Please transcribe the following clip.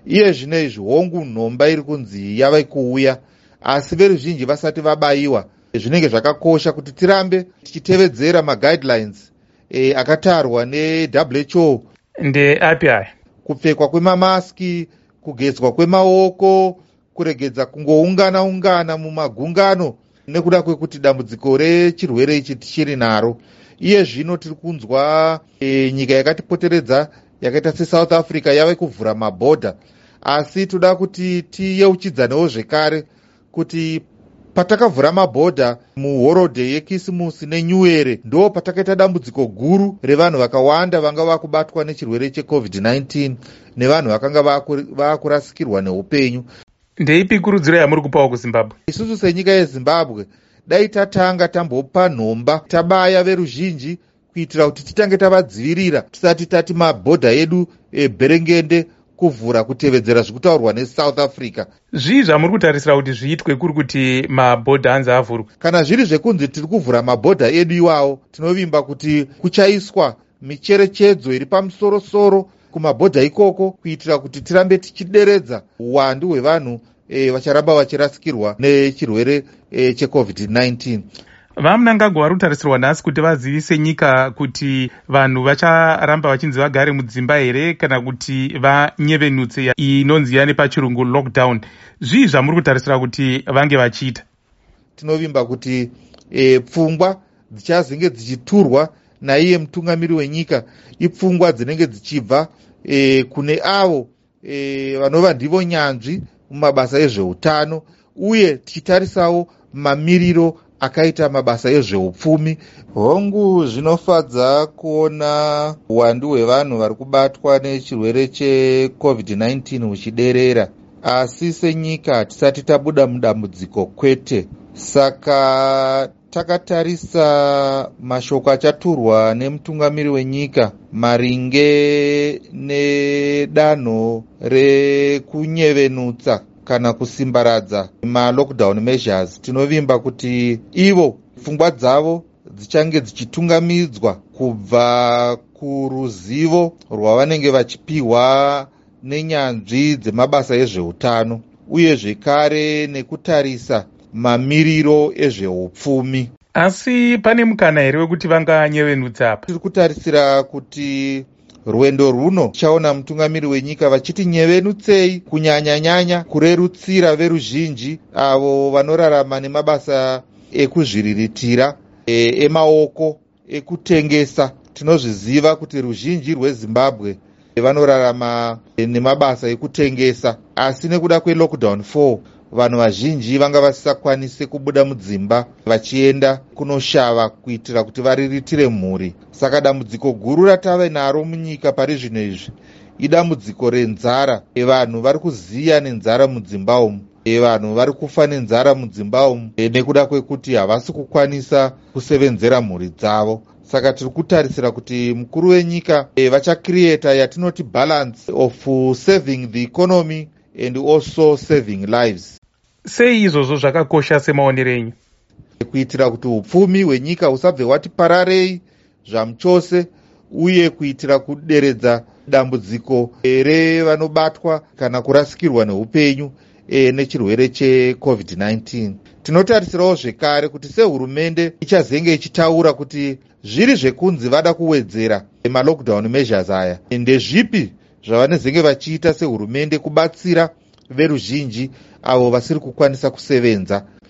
Iye zvinezvi hongu nhomba iri kunzi yava kuuya, asi veruzhinji vasati vabayiwa. Zvinenge zvakakosha kuti tirambe tichitevedzera maguidelines akatarwa neWHO. Ndeapi aya? Kupfekwa kwemamaski, kugezwa kwemaoko, kuregedza kungoungana mumagungano nekuda kwekuti dambudziko rechirwere ichi tichiri naro. Iye zvino tiri kunzwa nyika yakatipoteredza yakaita seSouth Africa yave kuvhura mabhodha, asi toda kuti tiyeuchidzanewo zvekare kuti patakavhura mabhodha muhorodhe yekisimusi neNew Year ndo patakaita dambudziko guru revanhu vakawanda vanga vakubatwa nechirwere cheCovid-19 nevanhu vakanga vakurasikirwa neupenyu. Ndeipi kurudziro yamuri kupawo kuZimbabwe? Isusu senyika yeZimbabwe dai tatanga tambopa nhomba tabaya veruzhinji kuitira kuti titange tavadzivirira tisati tati mabhodha edu ebherengende kuvhura kutevedzera zvekutaurwa neSouth Africa. Zvii zvamuri kutarisira kuti zviitwe kuri kuti mabhodha anzi avhurwe? Kana zviri zvekunzi tiri kuvhura mabhodha edu iwawo, tinovimba kuti kuchaiswa micherechedzo iri pamusoro-soro kumabhodha ikoko kuitira kuti tirambe tichideredza uwandu hwevanhu vacharamba vachirasikirwa nechirwere cheCovid-19. Vamunangagwa vari kutarisirwa nhasi kuti vazivise nyika kuti vanhu vacharamba vachinzi vagare mudzimba here kana kuti vanyevenutse inonzi yani pachirungu lockdown. Zvii zvamuri kutarisira kuti vange vachiita? Tinovimba kuti pfungwa dzichazenge dzichiturwa naiye mutungamiri wenyika ipfungwa dzinenge dzichibva kune avo vanova ndivo nyanzvi mumabasa ezveutano, uye tichitarisawo mamiriro akaita mabasa ezveupfumi. Hongu zvinofadza kuona uwandu hwevanhu vari kubatwa nechirwere cheCovid-19 huchiderera, asi senyika hatisati tabuda mudambudziko kwete. Saka takatarisa mashoko achaturwa nemutungamiri wenyika maringe nedanho rekunyevenutsa kana kusimbaradza ma-lockdown measures, tinovimba kuti ivo pfungwa dzavo dzichange dzichitungamidzwa kubva kuruzivo rwavanenge vachipiwa nenyanzvi dzemabasa ezveutano, uye zvekare nekutarisa mamiriro ezveupfumi. Asi pane mukana here wekuti vanganyevenutsa apa? Tiri kutarisira kuti rwendo runo tichaona mutungamiri wenyika vachiti nyevenutsei, kunyanya-nyanya kurerutsira veruzhinji avo vanorarama nemabasa ekuzviriritira, emaoko, ekutengesa. Tinozviziva kuti ruzhinji rweZimbabwe vanorarama nemabasa ekutengesa, asi nekuda kwelockdown 4 vanhu vazhinji vanga vasisakwanise kubuda mudzimba vachienda kunoshava kuitira kuti variritire mhuri. Saka dambudziko guru ratave naro munyika pari zvino izvi idambudziko renzara. Vanhu vari kuziya nenzara mudzimba umu, vanhu vari kufa nenzara mudzimba umu nekuda kwekuti havasi kukwanisa kusevenzera mhuri dzavo. Saka tiri kutarisira kuti mukuru wenyika vachacreata yatinoti balance of saving the economy and also saving lives. Sei izvozvo zvakakosha semaonero enyu? Kuitira kuti upfumi hwenyika husabve hwati pararei zvamuchose, uye kuitira kuderedza dambudziko revanobatwa kana kurasikirwa neupenyu nechirwere cheCovid-19. Tinotarisirawo zvekare kuti sehurumende ichazenge ichitaura kuti zviri zvekunzi vada kuwedzera ma-lockdown measures aya, ndezvipi zvavanezenge vachiita sehurumende kubatsira veruzhinji avo vasiri kukwanisa kusevenza.